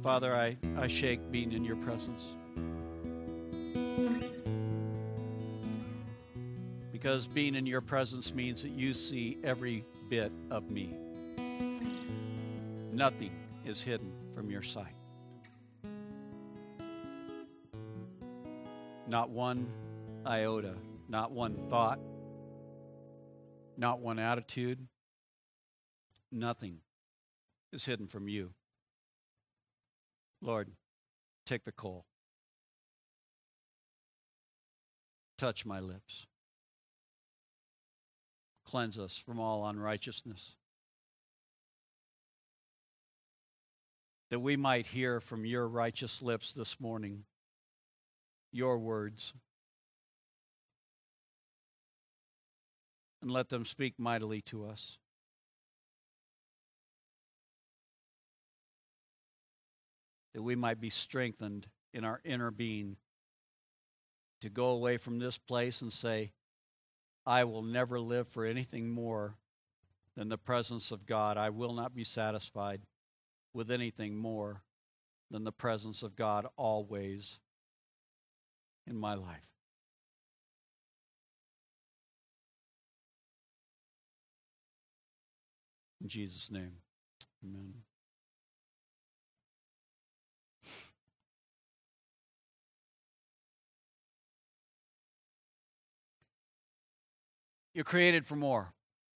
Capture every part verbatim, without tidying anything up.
Father, I, I shake being in your presence. Because being in your presence means that you see every bit of me. Nothing is hidden from your sight. Not one iota, not one thought, not one attitude. Nothing is hidden from you. Lord, take the coal. Touch my lips. Cleanse us from all unrighteousness. That we might hear from your righteous lips this morning your words. And let them speak mightily to us. That we might be strengthened in our inner being to go away from this place and say, I will never live for anything more than the presence of God. I will not be satisfied with anything more than the presence of God always in my life. In Jesus' name, amen. You're created for more.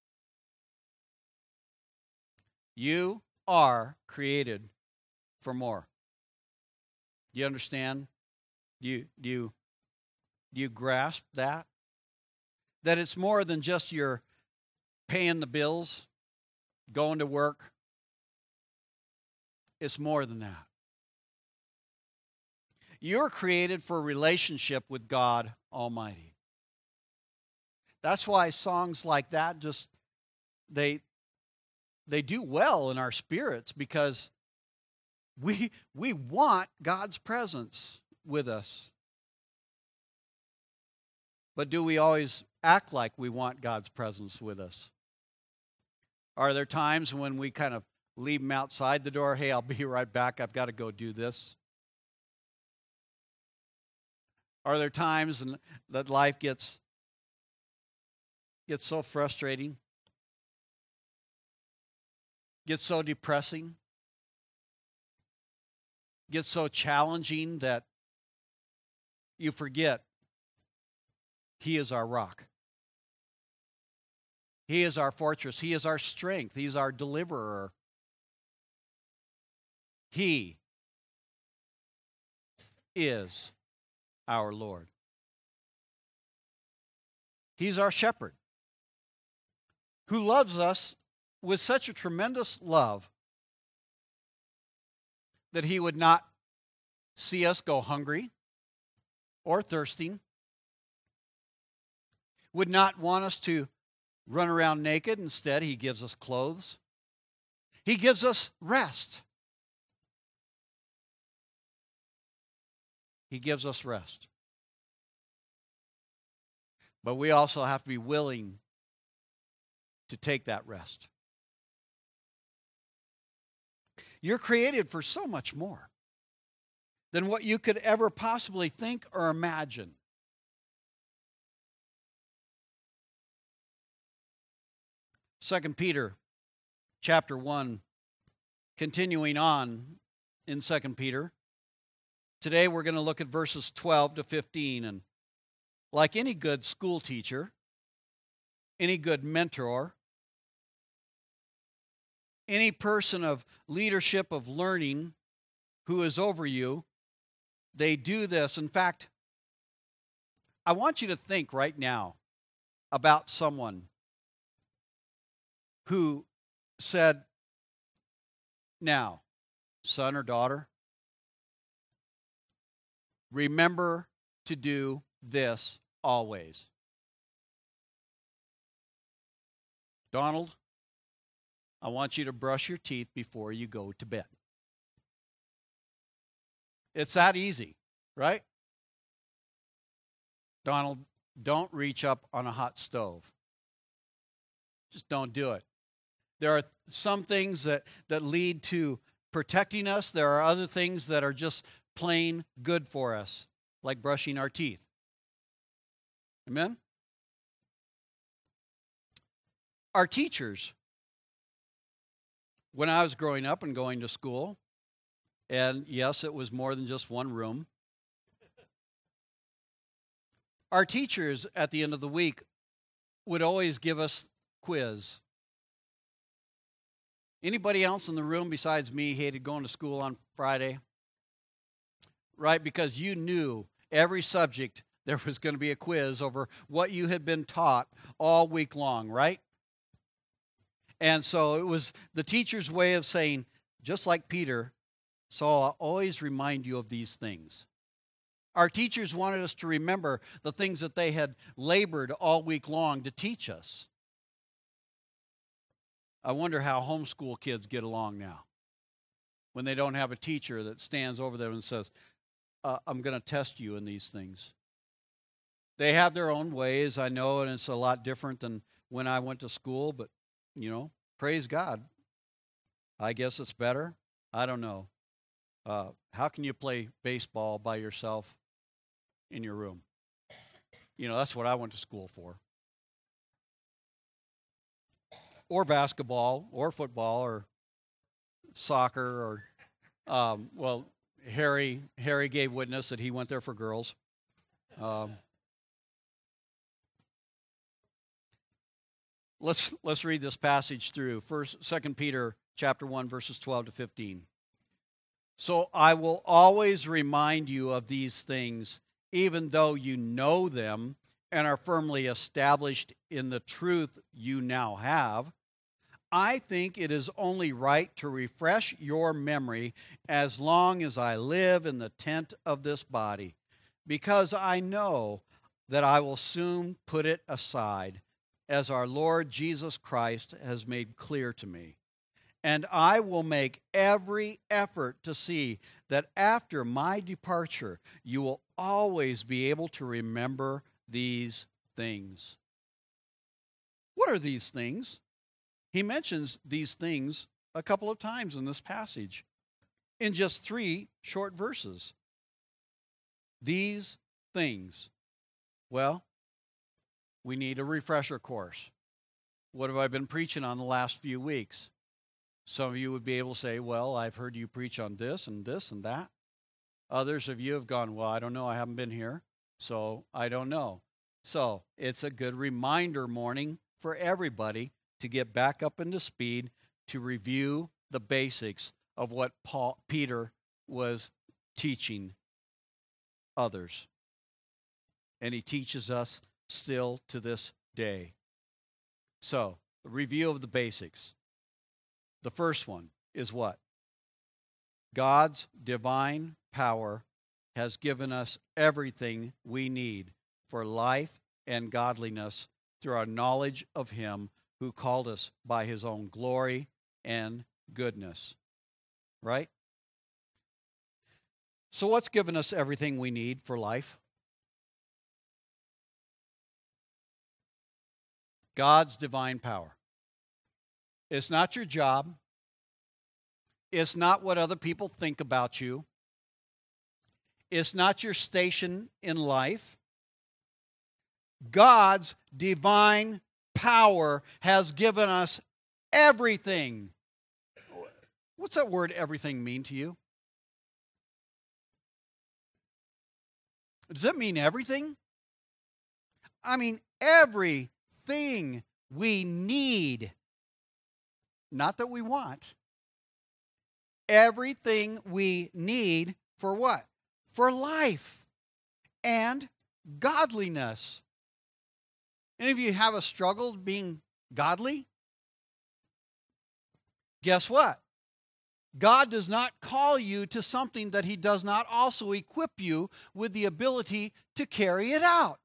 You are created for more. Do you understand? Do you, do you, do you grasp that? That it's more than just your paying the bills, going to work. It's more than that. You're created for a relationship with God Almighty. That's why songs like that just, they, they do well in our spirits, because we, we want God's presence with us. But do we always act like we want God's presence with us? Are there times when we kind of leave him outside the door? Hey, I'll be right back. I've got to go do this. Are there times that life gets gets so frustrating, gets so depressing, gets so challenging that you forget He is our rock. He is our fortress. He is our strength. He's our deliverer. He is our Lord. He's our shepherd, who loves us with such a tremendous love that he would not see us go hungry or thirsting, would not want us to run around naked. Instead, he gives us clothes. He gives us rest. He gives us rest. But we also have to be willing to take that rest. You're created for so much more than what you could ever possibly think or imagine. Second Peter chapter one, continuing on in Second Peter. Today we're going to look at verses twelve to fifteen, and like any good school teacher, any good mentor, any person of leadership, of learning who is over you, they do this. In fact, I want you to think right now about someone who said, now, son or daughter, remember to do this always. Donald, I want you to brush your teeth before you go to bed. It's that easy, right? Donald, don't reach up on a hot stove. Just don't do it. There are some things that, that lead to protecting us. There are other things that are just plain good for us, like brushing our teeth. Amen? Our teachers, when I was growing up and going to school, and yes, it was more than just one room, our teachers at the end of the week would always give us quiz. Anybody else in the room besides me hated going to school on Friday? Right? Because you knew every subject there was going to be a quiz over what you had been taught all week long, right? And so it was the teacher's way of saying, just like Peter, so I'll always remind you of these things. Our teachers wanted us to remember the things that they had labored all week long to teach us. I wonder how homeschool kids get along now when they don't have a teacher that stands over them and says, uh, I'm going to test you in these things. They have their own ways, I know, and it's a lot different than when I went to school, but, you know, praise God. I guess it's better. I don't know. Uh, how can you play baseball by yourself in your room? You know, that's what I went to school for. Or basketball, or football, or soccer, or, um, well, Harry Harry gave witness that he went there for girls. Um, let's let's read this passage through. First, Second Peter chapter one, verses twelve to fifteen. So I will always remind you of these things, even though you know them and are firmly established in the truth you now have. I think it is only right to refresh your memory as long as I live in the tent of this body, because I know that I will soon put it aside, as our Lord Jesus Christ has made clear to me. And I will make every effort to see that after my departure, you will always be able to remember these things. What are these things? He mentions these things a couple of times in this passage, in just three short verses. These things. Well, we need a refresher course. What have I been preaching on the last few weeks? Some of you would be able to say, well, I've heard you preach on this and this and that. Others of you have gone, well, I don't know, I haven't been here, so I don't know. So it's a good reminder morning for everybody to get back up into speed, to review the basics of what Paul, Peter was teaching others. And he teaches us still to this day. So, a review of the basics. The first one is what? God's divine power has given us everything we need for life and godliness through our knowledge of Him who called us by His own glory and goodness. Right? So what's given us everything we need for life? God's divine power. It's not your job. It's not what other people think about you. It's not your station in life. God's divine power has given us everything. What's that word everything mean to you? Does it mean everything? I mean everything we need. Not that we want. Everything we need for what? For life and godliness. Any of you have a struggle being godly? Guess what? God does not call you to something that He does not also equip you with the ability to carry it out.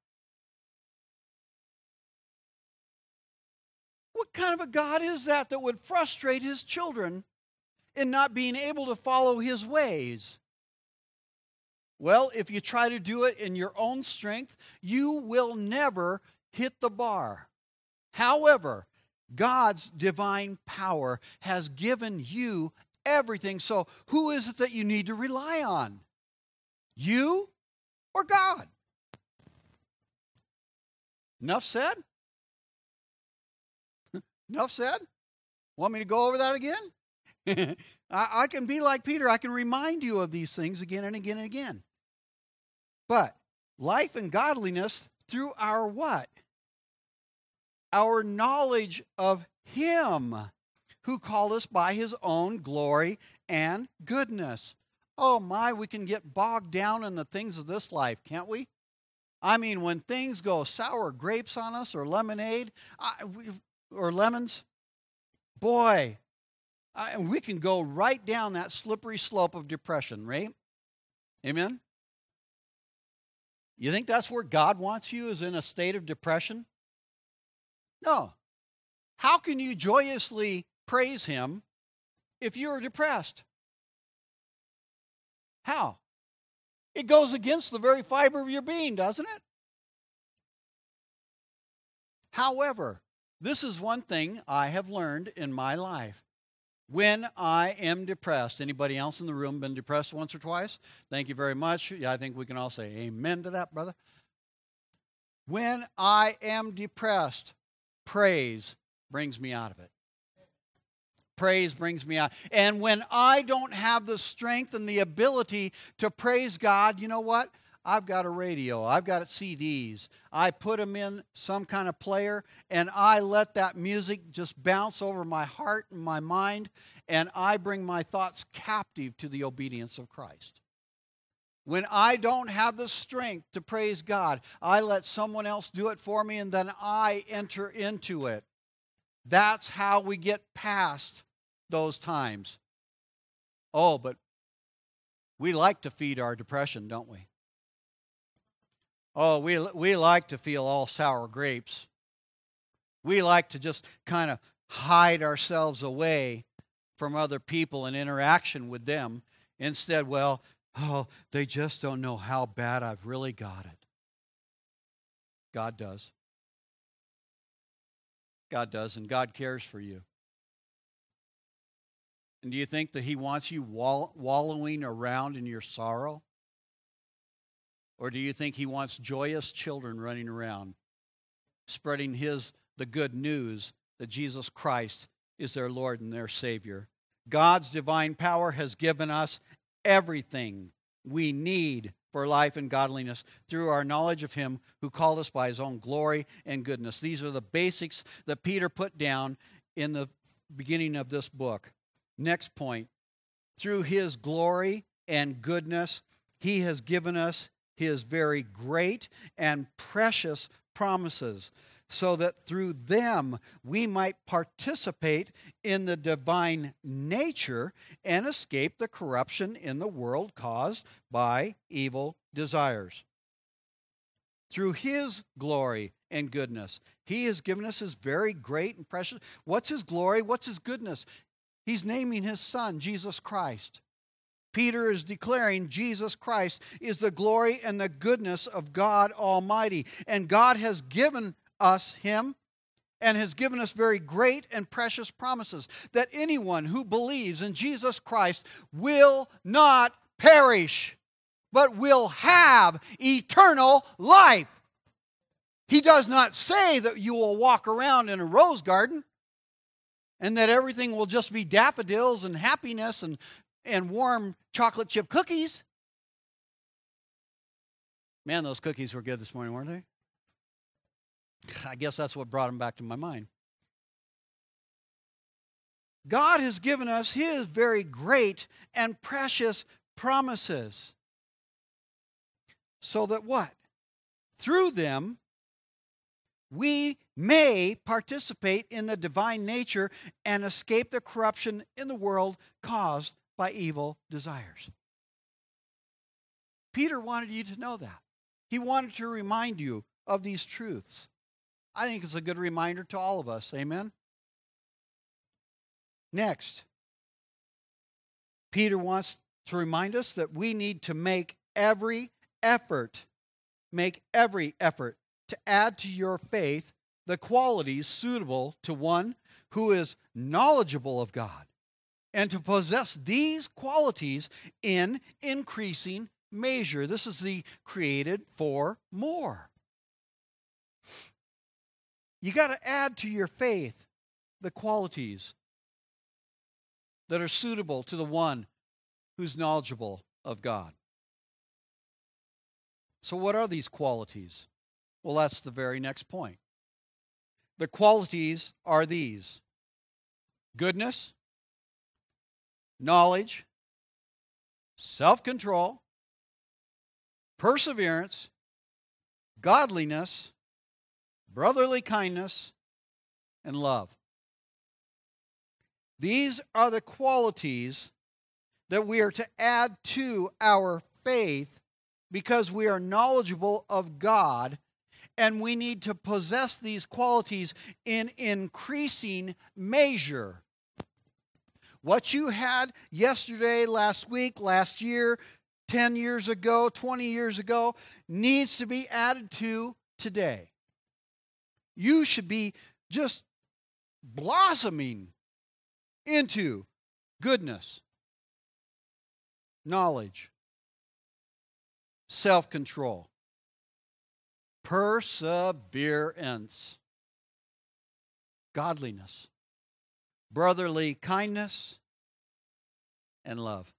What kind of a God is that that would frustrate His children in not being able to follow His ways? Well, if you try to do it in your own strength, you will never hit the bar. However, God's divine power has given you everything. So who is it that you need to rely on? You or God? Enough said? Enough said? Want me to go over that again? I, I can be like Peter. I can remind you of these things again and again and again. But life and godliness through our what? Our knowledge of Him who called us by His own glory and goodness. Oh my, we can get bogged down in the things of this life, can't we? I mean, when things go sour grapes on us or lemonade I, we, or lemons, boy, I, we can go right down that slippery slope of depression, right? Amen? You think that's where God wants you, is in a state of depression? No. How can you joyously praise Him if you're depressed? How? It goes against the very fiber of your being, doesn't it? However, this is one thing I have learned in my life. When I am depressed, anybody else in the room been depressed once or twice? Thank you very much. Yeah, I think we can all say amen to that, brother. When I am depressed, praise brings me out of it. Praise brings me out. And when I don't have the strength and the ability to praise God, you know what? I've got a radio. I've got C Ds. I put them in some kind of player, and I let that music just bounce over my heart and my mind, and I bring my thoughts captive to the obedience of Christ. When I don't have the strength to praise God, I let someone else do it for me, and then I enter into it. That's how we get past those times. Oh, but we like to feed our depression, don't we? Oh, we we like to feel all sour grapes. We like to just kind of hide ourselves away from other people and interaction with them. Instead, well, oh, they just don't know how bad I've really got it. God does. God does, and God cares for you. And do you think that He wants you wall- wallowing around in your sorrow? Or do you think He wants joyous children running around, spreading His the good news that Jesus Christ is their Lord and their Savior? God's divine power has given us everything we need for life and godliness through our knowledge of Him who called us by His own glory and goodness. These are the basics that Peter put down in the beginning of this book. Next point, through His glory and goodness, He has given us His very great and precious promises, so that through them we might participate in the divine nature and escape the corruption in the world caused by evil desires. Through His glory and goodness, He has given us His very great and precious. What's His glory? What's His goodness? He's naming His Son, Jesus Christ. Peter is declaring Jesus Christ is the glory and the goodness of God Almighty. And God has given us Him and has given us very great and precious promises that anyone who believes in Jesus Christ will not perish, but will have eternal life. He does not say that you will walk around in a rose garden and that everything will just be daffodils and happiness and, and warm chocolate chip cookies. Man, those cookies were good this morning, weren't they? I guess that's what brought them back to my mind. God has given us His very great and precious promises. So that what? Through them, we may participate in the divine nature and escape the corruption in the world caused by evil desires. Peter wanted you to know that. He wanted to remind you of these truths. I think it's a good reminder to all of us. Amen? Next, Peter wants to remind us that we need to make every effort, make every effort to add to your faith the qualities suitable to one who is knowledgeable of God. and to possess these qualities in increasing measure. This is the created for more. You got to add to your faith the qualities that are suitable to the one who's knowledgeable of God. So what are these qualities? Well, that's the very next point. The qualities are these: goodness, knowledge, self-control, perseverance, godliness, brotherly kindness, and love. These are the qualities that we are to add to our faith because we are knowledgeable of God, and we need to possess these qualities in increasing measure. What you had yesterday, last week, last year, ten years ago, twenty years ago, needs to be added to today. You should be just blossoming into goodness, knowledge, self-control, perseverance, godliness, brotherly kindness, and love.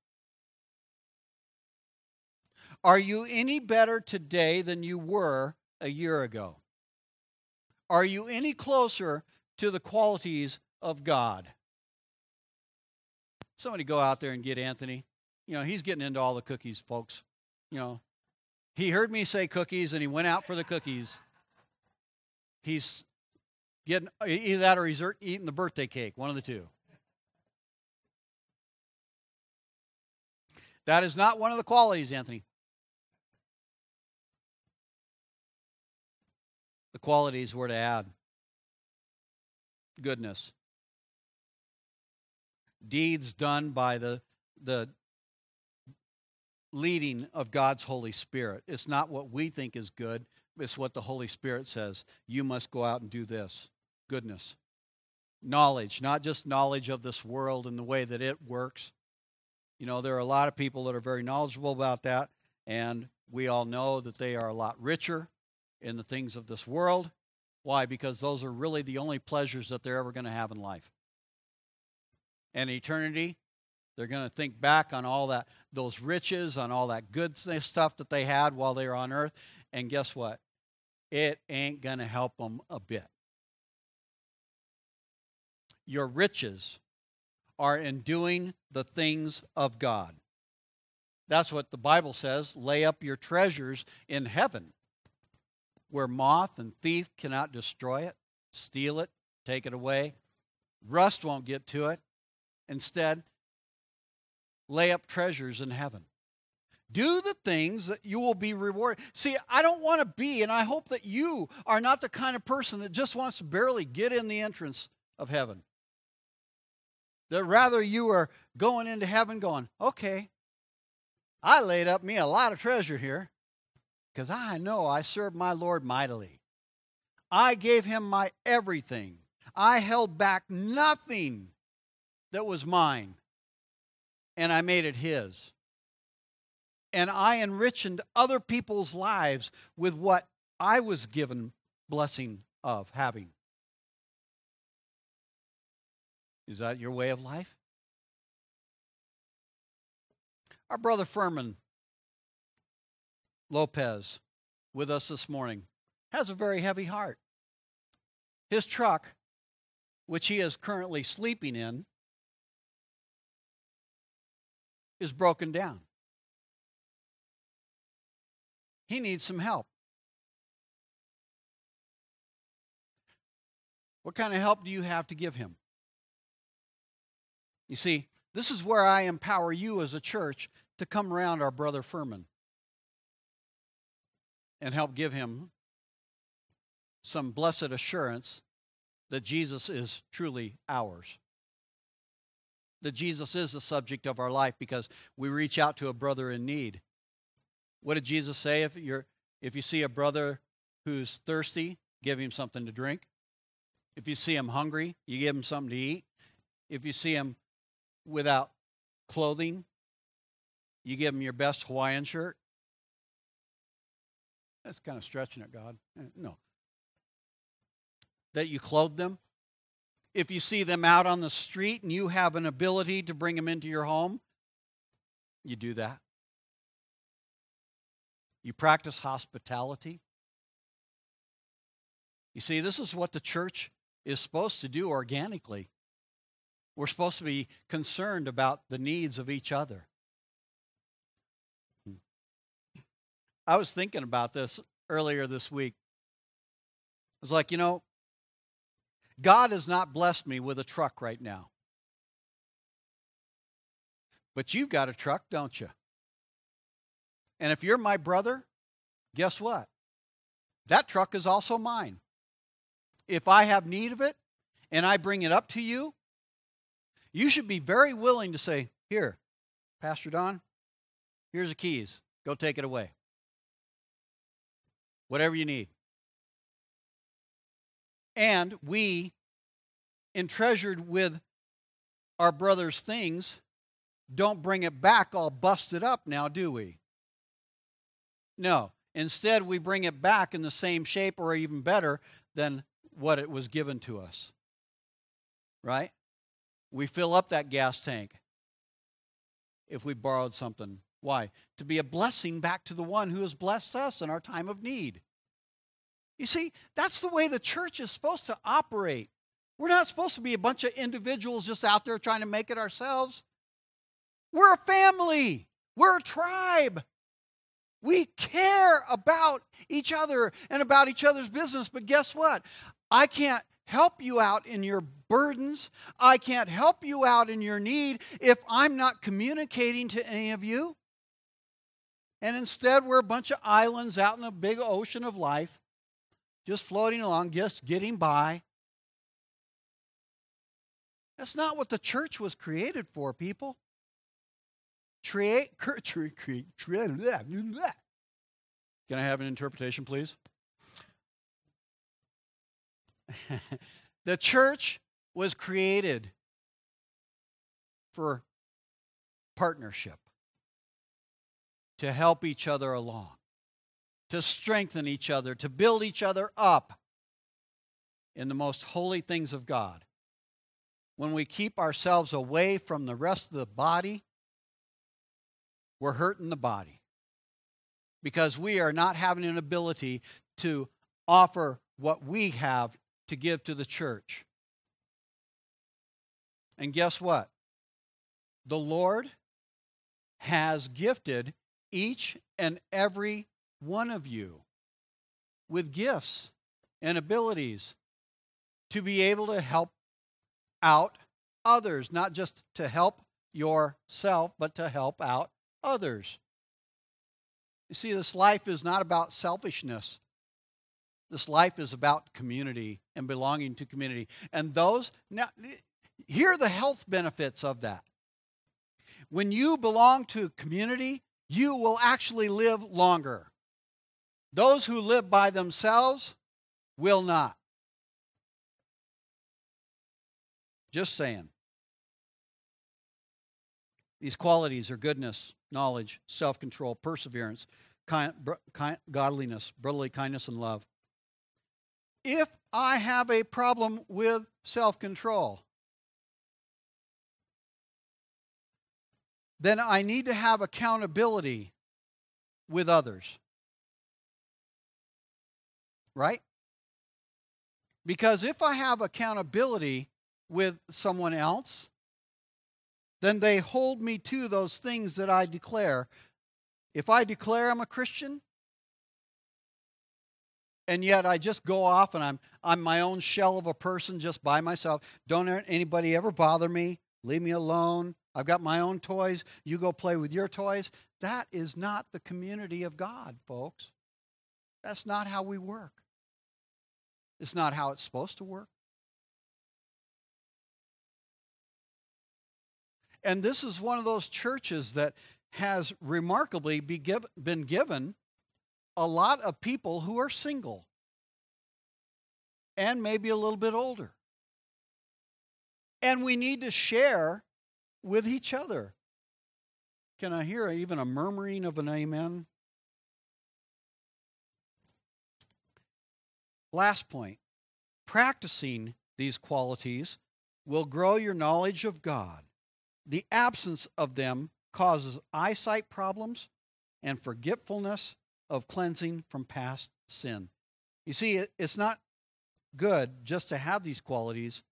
Are you any better today than you were a year ago? Are you any closer to the qualities of God? Somebody go out there and get Anthony. You know, he's getting into all the cookies, folks. You know, he heard me say cookies and he went out for the cookies. He's getting either that or he's eating the birthday cake, one of the two. That is not one of the qualities, Anthony. The qualities were to add goodness. Deeds done by the, the leading of God's Holy Spirit. It's not what we think is good. It's what the Holy Spirit says. You must go out and do this. Goodness. Knowledge, not just knowledge of this world and the way that it works. You know, there are a lot of people that are very knowledgeable about that, and we all know that they are a lot richer in the things of this world. Why? Because those are really the only pleasures that they're ever going to have in life. And eternity, they're going to think back on all that, those riches, on all that good stuff that they had while they were on earth, and guess what? It ain't going to help them a bit. Your riches are in doing the things of God. That's what the Bible says. Lay up your treasures in heaven, where moth and thief cannot destroy it, steal it, take it away. Rust won't get to it. Instead, lay up treasures in heaven. Do the things that you will be rewarded. See, I don't want to be, and I hope that you are not the kind of person that just wants to barely get in the entrance of heaven. That rather you are going into heaven going, okay, I laid up me a lot of treasure here because I know I served my Lord mightily. I gave him my everything. I held back nothing that was mine, and I made it his. And I enriched other people's lives with what I was given blessing of having. Is that your way of life? Our brother Furman Lopez, with us this morning, has a very heavy heart. His truck, which he is currently sleeping in, is broken down. He needs some help. What kind of help do you have to give him? You see, this is where I empower you as a church to come around our brother Furman and help give him some blessed assurance that Jesus is truly ours. That Jesus is the subject of our life because we reach out to a brother in need. What did Jesus say? If you're, if you see a brother who's thirsty, give him something to drink. If you see him hungry, you give him something to eat. If you see him without clothing. You give them your best Hawaiian shirt. That's kind of stretching it, God. No. That you clothe them. If you see them out on the street and you have an ability to bring them into your home, you do that. You practice hospitality. You see, this is what the church is supposed to do organically. We're supposed to be concerned about the needs of each other. I was thinking about this earlier this week. I was like, you know, God has not blessed me with a truck right now. But you've got a truck, don't you? And if you're my brother, guess what? That truck is also mine. If I have need of it and I bring it up to you, you should be very willing to say, here, Pastor Don, here's the keys. Go take it away. Whatever you need. And we, entreasured with our brother's things, don't bring it back all busted up now, do we? No. Instead, we bring it back in the same shape or even better than what it was given to us. Right? We fill up that gas tank if we borrowed something. Why? To be a blessing back to the one who has blessed us in our time of need. You see, that's the way the church is supposed to operate. We're not supposed to be a bunch of individuals just out there trying to make it ourselves. We're a family. We're a tribe. We care about each other and about each other's business. But guess what? I can't help you out in your burdens. I can't help you out in your need if I'm not communicating to any of you. And instead, we're a bunch of islands out in a big ocean of life, just floating along, just getting by. That's not what the church was created for, people. Create, create, create, Can I have an interpretation, please? The church was created for partnership, to help each other along, to strengthen each other, to build each other up in the most holy things of God. When we keep ourselves away from the rest of the body, we're hurting the body because we are not having an ability to offer what we have to give to the church. And guess what? The Lord has gifted each and every one of you with gifts and abilities to be able to help out others, not just to help yourself, but to help out others. You see, this life is not about selfishness. This life is about community and belonging to community. And those, now, here are the health benefits of that. When you belong to community, you will actually live longer. Those who live by themselves will not. Just saying. These qualities are goodness, knowledge, self-control, perseverance, kind, kind, godliness, brotherly kindness, and love. If I have a problem with self-control, then I need to have accountability with others. Right? Because if I have accountability with someone else, then they hold me to those things that I declare. If I declare I'm a Christian, and yet I just go off and I'm I'm my own shell of a person just by myself, don't anybody ever bother me, leave me alone, I've got my own toys, you go play with your toys, that is not the community of God, folks. That's not how we work. It's not how it's supposed to work. And this is one of those churches that has remarkably be give, been given a lot of people who are single and maybe a little bit older. And we need to share with each other. Can I hear even a murmuring of an amen? Last point. Practicing these qualities will grow your knowledge of God. The absence of them causes eyesight problems and forgetfulness of cleansing from past sin. You see, it's not good just to have these qualities,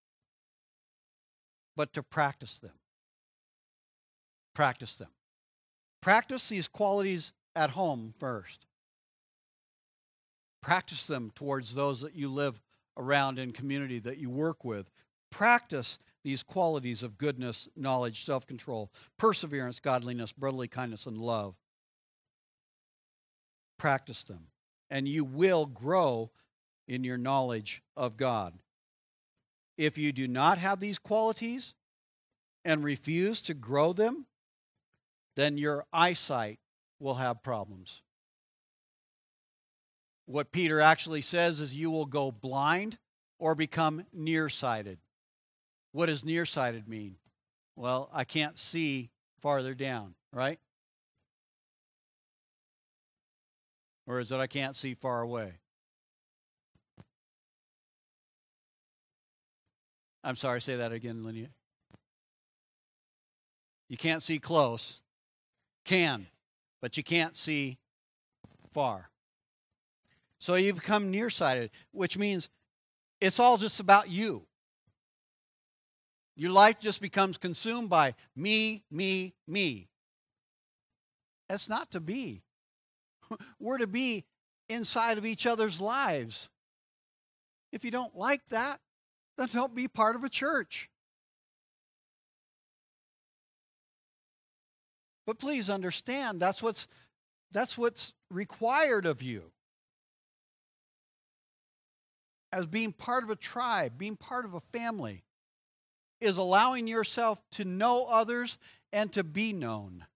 but to practice them. Practice them. Practice these qualities at home first. Practice them towards those that you live around in community, that you work with. Practice these qualities of goodness, knowledge, self-control, perseverance, godliness, brotherly kindness, and love. Practice them, and you will grow in your knowledge of God. If you do not have these qualities and refuse to grow them, then your eyesight will have problems. What Peter actually says is you will go blind or become nearsighted. What does nearsighted mean? Well, I can't see farther down, right? Or is it I can't see far away? I'm sorry, say that again, Linnea. You can't see close. Can, but you can't see far. So you become nearsighted, which means it's all just about you. Your life just becomes consumed by me, me, me. That's not to be. We're to be inside of each other's lives. If you don't like that, then don't be part of a church. But please understand, that's what's, that's what's required of you. As being part of a tribe, being part of a family, is allowing yourself to know others and to be known.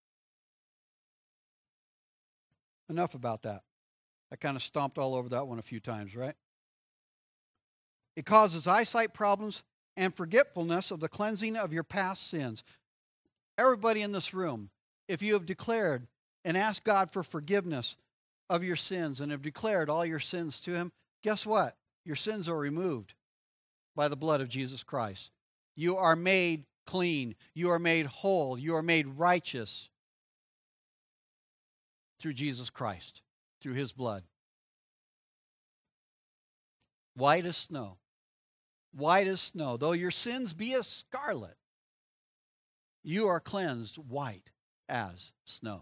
Enough about that. I kind of stomped all over that one a few times, right? It causes eyesight problems and forgetfulness of the cleansing of your past sins. Everybody in this room, if you have declared and asked God for forgiveness of your sins and have declared all your sins to Him, guess what? Your sins are removed by the blood of Jesus Christ. You are made clean. You are made whole. You are made righteous through Jesus Christ, through His blood. White as snow. White as snow. Though your sins be as scarlet, you are cleansed white as snow.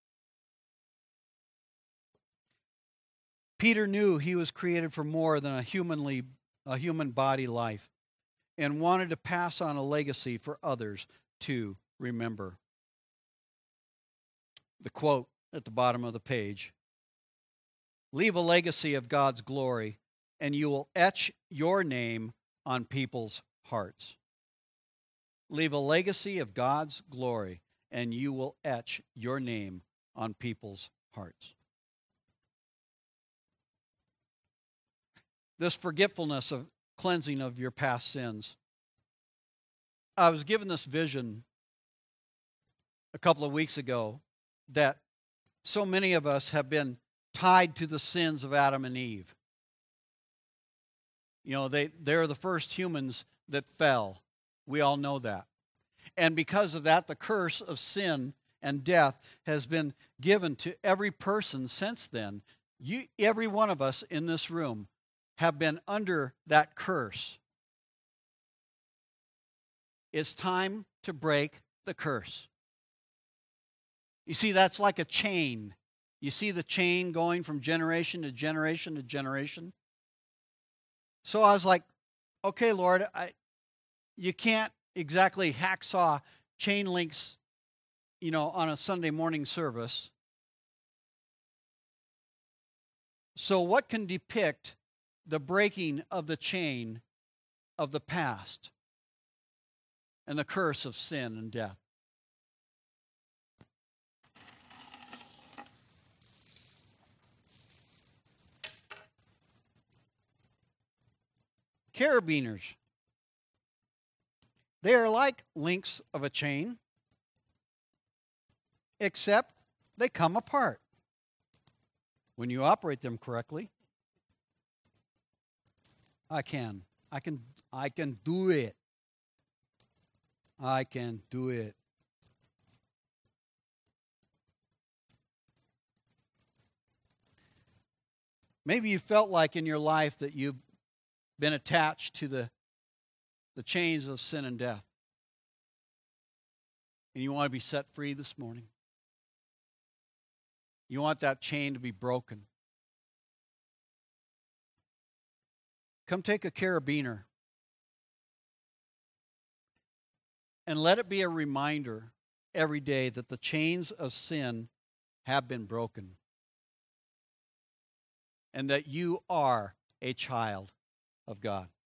Peter knew he was created for more than a humanly, a human body life, and wanted to pass on a legacy for others to remember. The quote at the bottom of the page: leave a legacy of God's glory, and you will etch your name on people's hearts. Leave a legacy of God's glory, and you will etch your name on people's hearts. This forgetfulness of cleansing of your past sins. I was given this vision a couple of weeks ago that so many of us have been tied to the sins of Adam and Eve. You know, they, they're the first humans that fell. We all know that. And because of that, the curse of sin and death has been given to every person since then. You, every one of us in this room have been under that curse. It's time to break the curse. You see, that's like a chain. You see the chain going from generation to generation to generation? So I was like, okay, Lord, I, you can't exactly hacksaw chain links, you know, on a Sunday morning service. So what can depict the breaking of the chain of the past and the curse of sin and death? Carabiners. They are like links of a chain, except they come apart when you operate them correctly. I can. I can I can do it. I can do it. Maybe you felt like in your life that you've been attached to the, the chains of sin and death. And you want to be set free this morning. You want that chain to be broken. Come take a carabiner and let it be a reminder every day that the chains of sin have been broken and that you are a child of God.